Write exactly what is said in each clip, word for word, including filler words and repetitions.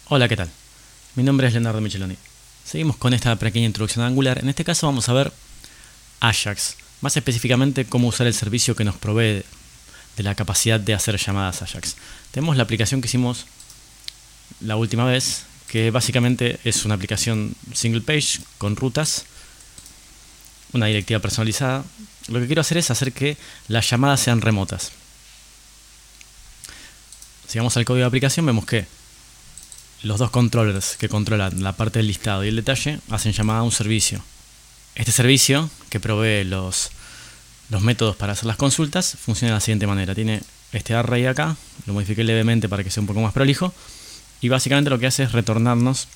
Hola, ¿qué tal? Mi nombre es Leonardo Micheloni. Seguimos con esta pequeña introducción a Angular. En este caso vamos a ver Ajax, más específicamente cómo usar el servicio que nos provee de la capacidad de hacer llamadas Ajax. Tenemos la aplicación que hicimos la última vez, que básicamente es una aplicación single page con rutas, una directiva personalizada. Lo que quiero hacer es hacer que las llamadas sean remotas. Si vamos al código de aplicación, vemos que los dos controllers que controlan la parte del listado y el detalle hacen llamada a un servicio. Este servicio, que provee los, los métodos para hacer las consultas, funciona de la siguiente manera. Tiene este array acá, lo modifiqué levemente para que sea un poco más prolijo, y básicamente lo que hace es retornarnos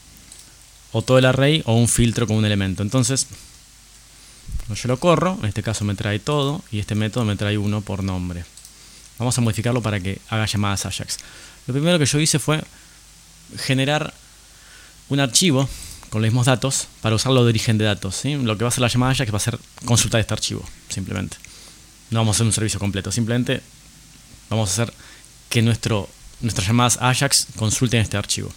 o todo el array o un filtro con un elemento. Entonces, cuando yo lo corro, en este caso me trae todo, y este método me trae uno por nombre. Vamos a modificarlo para que haga llamadas Ajax. Lo primero que yo hice fue generar un archivo con los mismos datos para usarlo de origen de datos, ¿sí? Lo que va a hacer la llamada Ajax va a ser consultar este archivo, simplemente. No vamos a hacer un servicio completo, simplemente vamos a hacer que nuestro, nuestras llamadas Ajax consulten este archivo.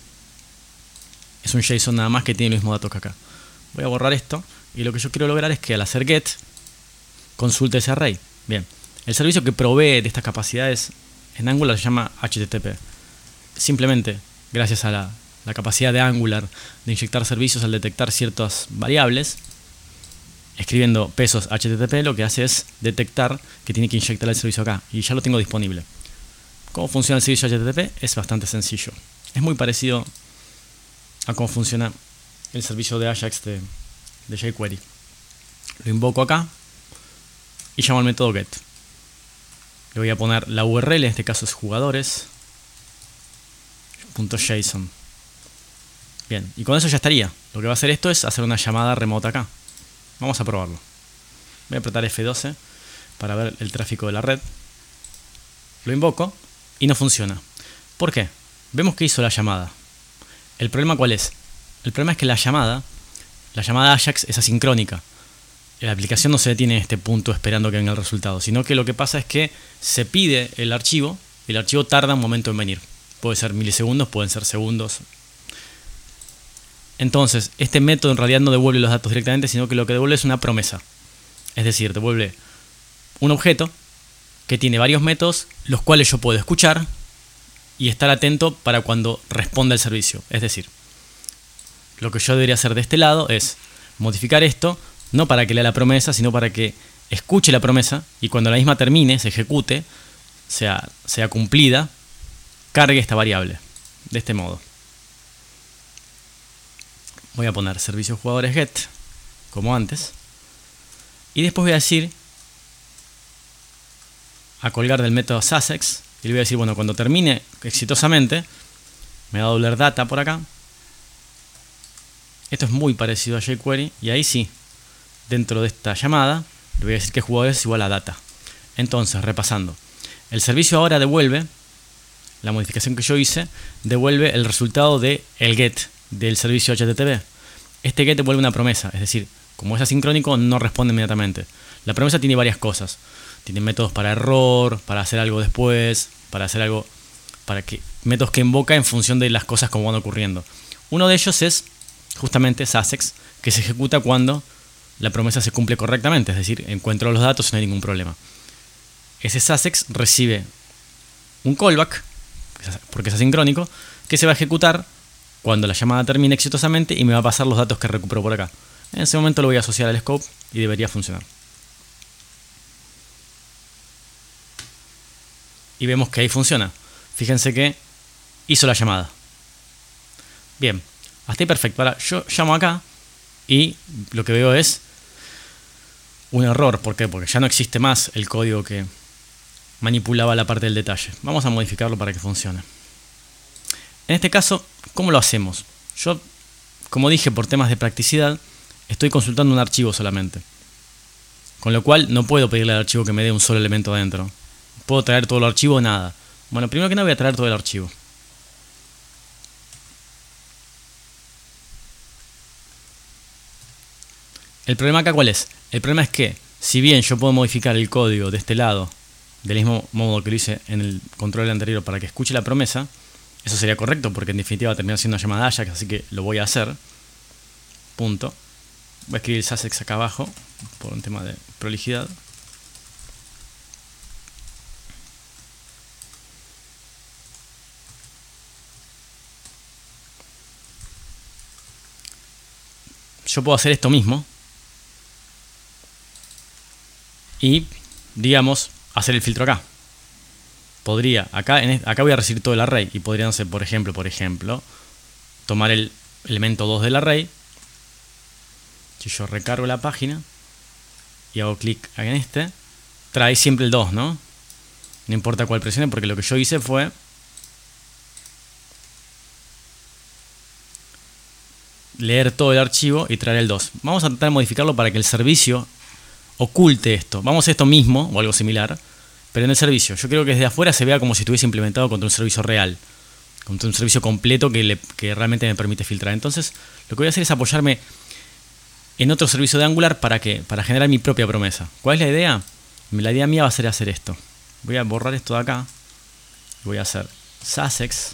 Es un JSON nada más que tiene los mismos datos que acá. Voy a borrar esto, y lo que yo quiero lograr es que al hacer get consulte ese array. Bien, el servicio que provee de estas capacidades en Angular se llama H T T P. Simplemente, gracias a la, la capacidad de Angular de inyectar servicios al detectar ciertas variables, escribiendo pesos H T T P lo que hace es detectar que tiene que inyectar el servicio acá, y ya lo tengo disponible. ¿Cómo funciona el servicio H T T P? Es bastante sencillo. Es muy parecido a cómo funciona el servicio de Ajax de, de jQuery. Lo invoco acá y llamo al método get. Le voy a poner la U R L, en este caso es jugadores punto JSON. Bien, y con eso ya estaría. Lo que va a hacer esto es hacer una llamada remota acá. Vamos a probarlo. Voy a apretar F doce para ver el tráfico de la red. Lo invoco y no funciona. ¿Por qué? Vemos que hizo la llamada. ¿El problema cuál es? El problema es que la llamada, la llamada Ajax es asincrónica. La aplicación no se detiene en este punto esperando que venga el resultado, sino que lo que pasa es que se pide el archivo y el archivo tarda un momento en venir. Puede ser milisegundos, pueden ser segundos. Entonces, este método en realidad no devuelve los datos directamente, sino que lo que devuelve es una promesa. Es decir, devuelve un objeto que tiene varios métodos, los cuales yo puedo escuchar y estar atento para cuando responda el servicio. Es decir, lo que yo debería hacer de este lado es modificar esto, no para que lea la promesa, sino para que escuche la promesa y cuando la misma termine, se ejecute, sea, sea cumplida, cargue esta variable. De este modo. Voy a poner servicio jugadores get, como antes. Y después voy a decir, a colgar del método Sussex, y le voy a decir, bueno, cuando termine exitosamente, me va a doblar data por acá. Esto es muy parecido a jQuery, y ahí sí, dentro de esta llamada, le voy a decir que jugadores es igual a data. Entonces, repasando, el servicio ahora devuelve, la modificación que yo hice, devuelve el resultado del get del servicio H T T P. Este get devuelve una promesa, es decir, como es asincrónico, no responde inmediatamente. La promesa tiene varias cosas. Tiene métodos para error, para hacer algo después, para hacer algo, para que métodos que invoca en función de las cosas como van ocurriendo. Uno de ellos es justamente Sussex, que se ejecuta cuando la promesa se cumple correctamente, es decir, encuentro los datos y no hay ningún problema. Ese Sussex recibe un callback, porque es asincrónico, que se va a ejecutar cuando la llamada termine exitosamente y me va a pasar los datos que recupero por acá. En ese momento lo voy a asociar al scope y debería funcionar. Y vemos que ahí funciona. Fíjense que hizo la llamada. Bien, hasta ahí perfecto. Ahora yo llamo acá y lo que veo es un error. ¿Por qué? Porque ya no existe más el código que manipulaba la parte del detalle. Vamos a modificarlo para que funcione. En este caso, ¿cómo lo hacemos? Yo, como dije, por temas de practicidad, estoy consultando un archivo solamente. Con lo cual no puedo pedirle al archivo que me dé un solo elemento adentro. ¿Puedo traer todo el archivo o nada? Bueno, primero que nada voy a traer todo el archivo. El problema acá, ¿cuál es? El problema es que, si bien yo puedo modificar el código de este lado, del mismo modo que lo hice en el control anterior para que escuche la promesa, Eso sería correcto porque en definitiva va a terminar siendo una llamada Ajax, así que lo voy a hacer. Punto. Voy a escribir el Sussex acá abajo por un tema de prolijidad. Yo puedo hacer esto mismo y, digamos, hacer el filtro acá. Podría, acá, en, acá voy a recibir todo el array y podría, no sé, por ejemplo, por ejemplo, tomar el elemento dos del array. Si yo recargo la página y hago clic en este, trae siempre el dos, ¿no? No importa cuál presione, porque lo que yo hice fue leer todo el archivo y traer el dos. Vamos a tratar de modificarlo para que el servicio oculte esto. Vamos a hacer esto mismo o algo similar, pero en el servicio. Yo creo que desde afuera se vea como si estuviese implementado contra un servicio real, contra un servicio completo que, le, que realmente me permite filtrar. Entonces, lo que voy a hacer es apoyarme en otro servicio de Angular para que para generar mi propia promesa. ¿Cuál es la idea? La idea mía va a ser hacer esto. Voy a borrar esto de acá. Voy a hacer Sussex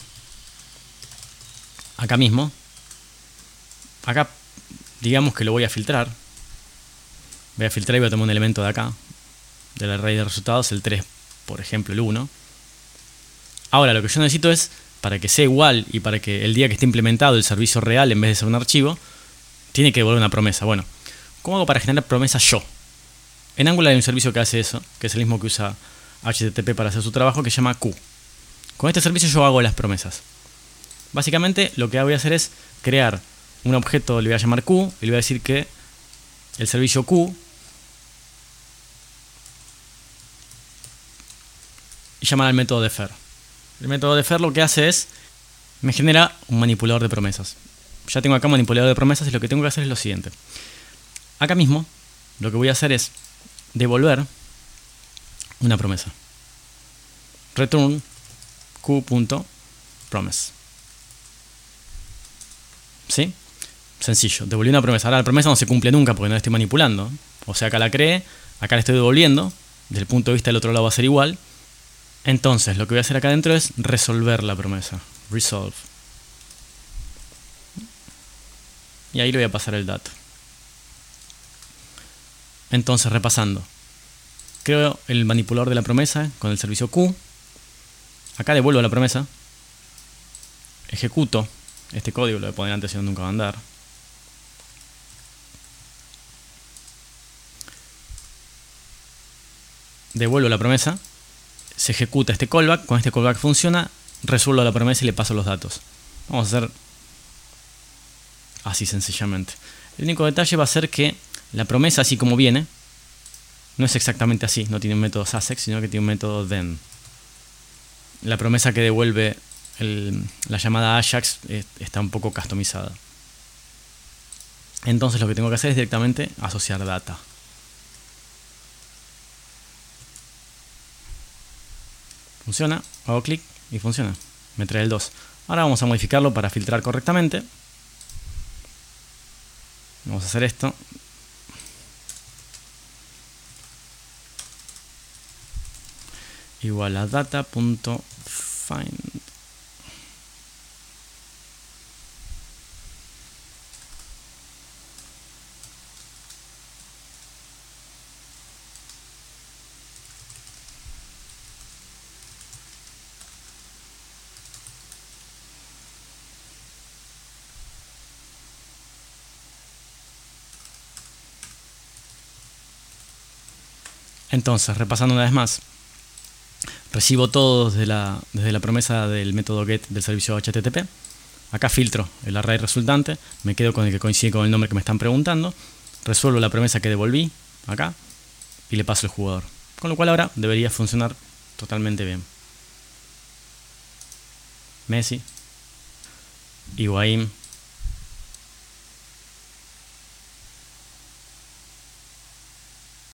acá mismo. Acá, digamos que lo voy a filtrar. Voy a filtrar y voy a tomar un elemento de acá, del array de resultados, el tres, por ejemplo, el uno. Ahora, lo que yo necesito es, para que sea igual y para que el día que esté implementado el servicio real, en vez de ser un archivo, tiene que devolver una promesa. Bueno, ¿cómo hago para generar promesas yo? En Angular hay un servicio que hace eso, que es el mismo que usa H T T P para hacer su trabajo, que se llama Q. Con este servicio yo hago las promesas. Básicamente, lo que voy a hacer es crear un objeto, le voy a llamar Q, y le voy a decir que el servicio Q y llamar al método defer. El método defer lo que hace es, me genera un manipulador de promesas. Ya tengo acá un manipulador de promesas y lo que tengo que hacer es lo siguiente. Acá mismo, lo que voy a hacer es devolver una promesa. Return Q.promise. ¿Sí? Sencillo, devolví una promesa. Ahora la promesa no se cumple nunca porque no la estoy manipulando. O sea, acá la creé, acá la estoy devolviendo. Desde el punto de vista del otro lado va a ser igual. Entonces, lo que voy a hacer acá adentro es resolver la promesa. Resolve. Y ahí le voy a pasar el dato. Entonces, repasando. Creo el manipulador de la promesa con el servicio Q. Acá devuelvo la promesa. Ejecuto este código, lo voy a poner antes si no nunca va a andar. Devuelvo la promesa. Se ejecuta este callback. Con este callback funciona. Resuelvo la promesa y le paso los datos. Vamos a hacer así sencillamente. El único detalle va a ser que la promesa, así como viene, no es exactamente así. No tiene un método Sussex, sino que tiene un método then. La promesa que devuelve el, la llamada Ajax es, está un poco customizada. Entonces lo que tengo que hacer es directamente asociar data. Funciona, hago clic y funciona. Me trae el dos. Ahora vamos a modificarlo para filtrar correctamente. Vamos a hacer esto. Igual a data.find. Entonces, repasando una vez más, recibo todo desde la, desde la promesa del método get del servicio H T T P. Acá filtro el array resultante, me quedo con el que coincide con el nombre que me están preguntando, resuelvo la promesa que devolví acá y le paso el jugador. Con lo cual ahora debería funcionar totalmente bien. Messi, Higuaín,